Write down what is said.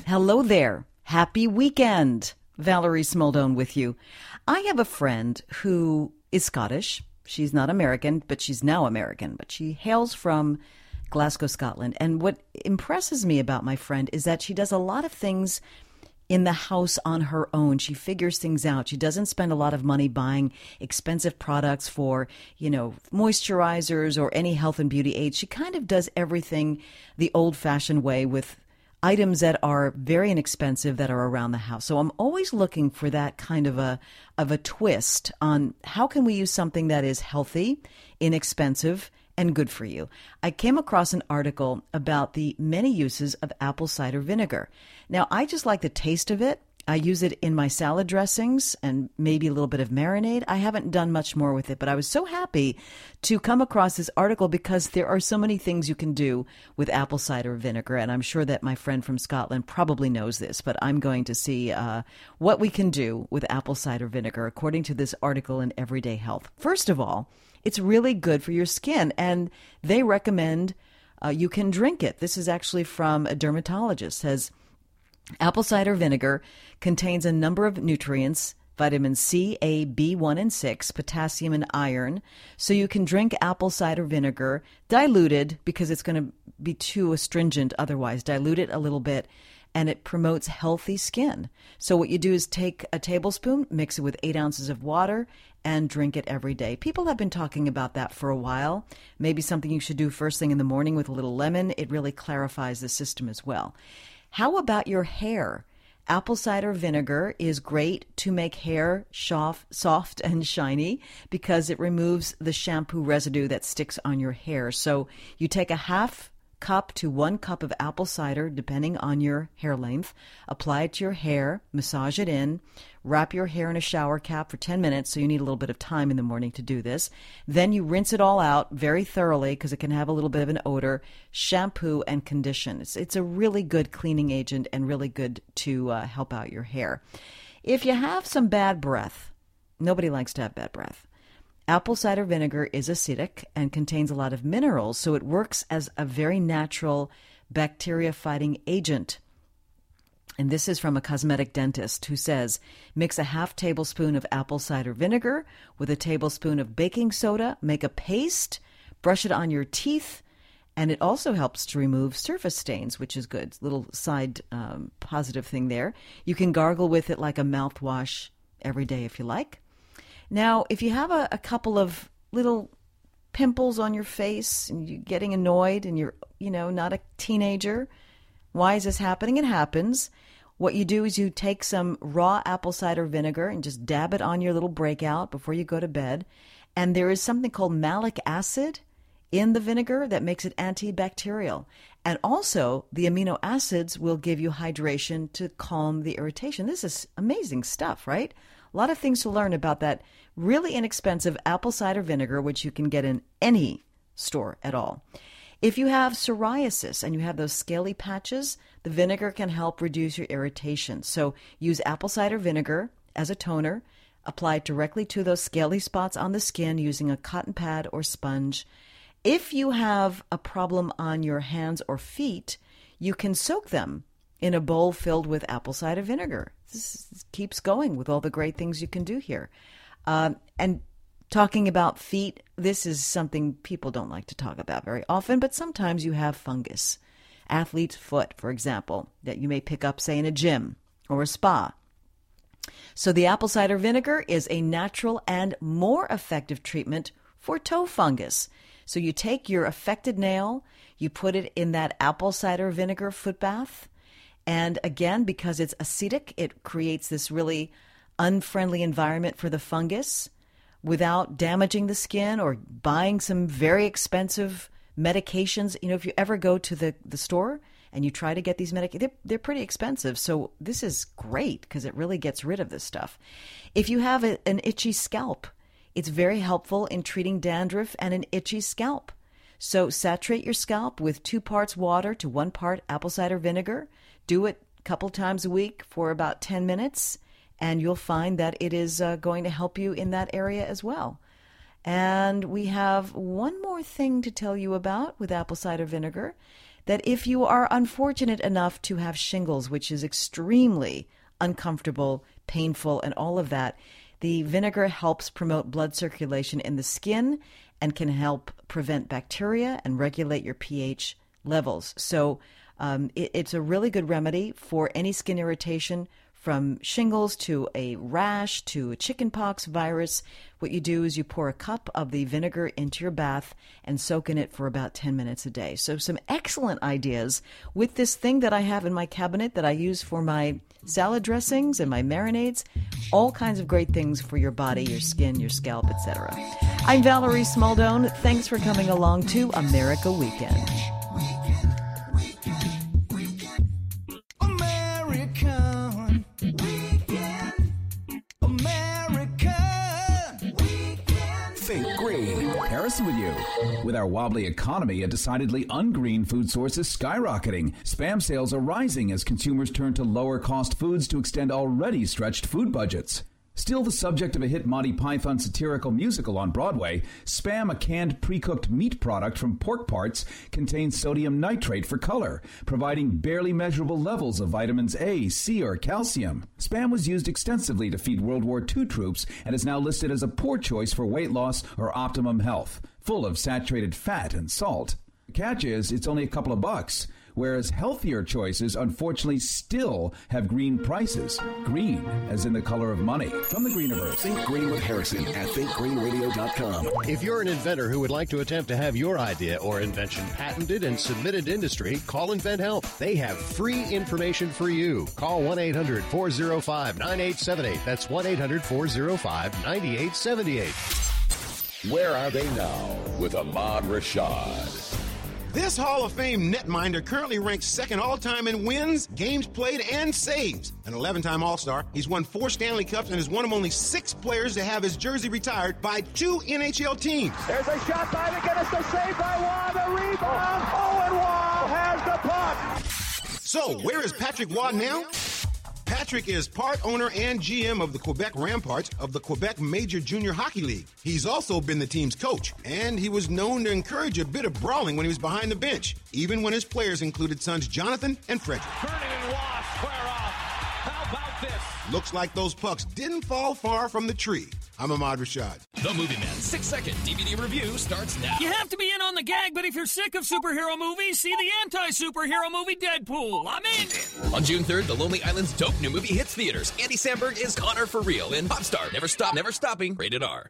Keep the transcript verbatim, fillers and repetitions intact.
Hello there. Happy weekend. Valerie Smaldone with you. I have a friend who is Scottish. She's not American, but she's now American. But she hails from Glasgow, Scotland. And what impresses me about my friend is that she does a lot of things in the house on her own. She figures things out. She doesn't spend a lot of money buying expensive products for, you know, moisturizers or any health and beauty aids. She kind of does everything the old-fashioned way with items that are very inexpensive that are around the house. So I'm always looking for that kind of a of a twist on how can we use something that is healthy, inexpensive, and good for you. I came across an article about the many uses of apple cider vinegar. Now, I just like the taste of it. I use it in my salad dressings and maybe a little bit of marinade. I haven't done much more with it, but I was so happy to come across this article because there are so many things you can do with apple cider vinegar, and I'm sure that my friend from Scotland probably knows this, but I'm going to see uh, what we can do with apple cider vinegar according to this article in Everyday Health. First of all, it's really good for your skin, and they recommend uh, you can drink it. This is actually from a dermatologist. Says apple cider vinegar contains a number of nutrients, vitamin C, A, B one, and six, potassium, and iron. So you can drink apple cider vinegar diluted because it's going to be too astringent otherwise. Dilute it a little bit, and it promotes healthy skin. So what you do is take a tablespoon, mix it with eight ounces of water, and drink it every day. People have been talking about that for a while. Maybe something you should do first thing in the morning with a little lemon. It really clarifies the system as well. How about your hair? Apple cider vinegar is great to make hair soft and shiny because it removes the shampoo residue that sticks on your hair. So you take a half cup to one cup of apple cider, depending on your hair length. Apply it to your hair, massage it in, wrap your hair in a shower cap for ten minutes, so you need a little bit of time in the morning to do this. Then you rinse it all out very thoroughly because it can have a little bit of an odor, shampoo, and condition. It's, it's a really good cleaning agent and really good to uh, help out your hair. If you have some bad breath, nobody likes to have bad breath. Apple cider vinegar is acidic and contains a lot of minerals, so it works as a very natural bacteria-fighting agent. And this is from a cosmetic dentist who says, mix a half tablespoon of apple cider vinegar with a tablespoon of baking soda, make a paste, brush it on your teeth, and it also helps to remove surface stains, which is good. Little side um, positive thing there. You can gargle with it like a mouthwash every day if you like. Now, if you have a, a couple of little pimples on your face and you're getting annoyed and you're, you know, not a teenager, why is this happening? It happens. What you do is you take some raw apple cider vinegar and just dab it on your little breakout before you go to bed. And there is something called malic acid in the vinegar that makes it antibacterial. And also, the amino acids will give you hydration to calm the irritation. This is amazing stuff, right? A lot of things to learn about that really inexpensive apple cider vinegar, which you can get in any store at all. If you have psoriasis and you have those scaly patches, the vinegar can help reduce your irritation. So use apple cider vinegar as a toner. Apply it directly to those scaly spots on the skin using a cotton pad or sponge. If you have a problem on your hands or feet, you can soak them in a bowl filled with apple cider vinegar. This keeps going with all the great things you can do here. Um, and talking about feet, this is something people don't like to talk about very often, but sometimes you have fungus. Athlete's foot, for example, that you may pick up, say, in a gym or a spa. So the apple cider vinegar is a natural and more effective treatment for toe fungus. So you take your affected nail, you put it in that apple cider vinegar foot bath, and again, because it's acidic, it creates this really unfriendly environment for the fungus without damaging the skin or buying some very expensive medications. You know, if you ever go to the, the store and you try to get these medications, they're, they're pretty expensive. So this is great because it really gets rid of this stuff. If you have a, an itchy scalp, it's very helpful in treating dandruff and an itchy scalp. So saturate your scalp with two parts water to one part apple cider vinegar. Do it a couple times a week for about ten minutes, and you'll find that it is uh, going to help you in that area as well. And we have one more thing to tell you about with apple cider vinegar. that if you are unfortunate enough to have shingles, which is extremely uncomfortable, painful, and all of that, the vinegar helps promote blood circulation in the skin and can help prevent bacteria and regulate your pH levels. So um, it, it's a really good remedy for any skin irritation, from shingles to a rash to a chickenpox virus. What you do is you pour a cup of the vinegar into your bath and soak in it for about ten minutes a day. So some excellent ideas with this thing that I have in my cabinet that I use for my salad dressings and my marinades. All kinds of great things for your body, your skin, your scalp, et cetera. I'm Valerie Smaldone. Thanks for coming along to America Weekend. Harrison with you. With our wobbly economy, a decidedly ungreen food source is skyrocketing. Spam sales are rising as consumers turn to lower-cost foods to extend already stretched food budgets. Still the subject of a hit Monty Python satirical musical on Broadway, Spam, a canned pre-cooked meat product from pork parts, contains sodium nitrate for color, providing barely measurable levels of vitamins A, C, or calcium. Spam was used extensively to feed World War Two troops and is now listed as a poor choice for weight loss or optimum health, full of saturated fat and salt. The catch is, it's only a couple of bucks, whereas healthier choices unfortunately still have green prices. Green, as in the color of money. From the Greeniverse. Think Green with Harrison at think green radio dot com. If you're an inventor who would like to attempt to have your idea or invention patented and submitted to industry, call InventHelp. They have free information for you. Call one eight hundred four oh five nine eight seven eight. That's one eight hundred four oh five nine eight seven eight. Where are they now with Ahmad Rashad? This Hall of Fame netminder currently ranks second all-time in wins, games played, and saves. An eleven-time All-Star, he's won four Stanley Cups and is one of only six players to have his jersey retired by two N H L teams. There's a shot by McGinnis, the save by Waugh, the rebound. Owen Waugh has the puck. So, where is Patrick Waugh now? Patrick is part owner and G M of the Quebec Ramparts of the Quebec Major Junior Hockey League. He's also been the team's coach, and he was known to encourage a bit of brawling when he was behind the bench, even when his players included sons Jonathan and Frederick. Turning and Waugh square off. How about this? Looks like those pucks didn't fall far from the tree. I'm Ahmad Rashad. The Movie Man six-second D V D review starts now. You have to be in on the gag, but if you're sick of superhero movies, see the anti-superhero movie Deadpool. I'm in. On June third, The Lonely Island's dope new movie hits theaters. Andy Samberg is Connor for real in Popstar. Never Stop, Never Stopping. Rated R.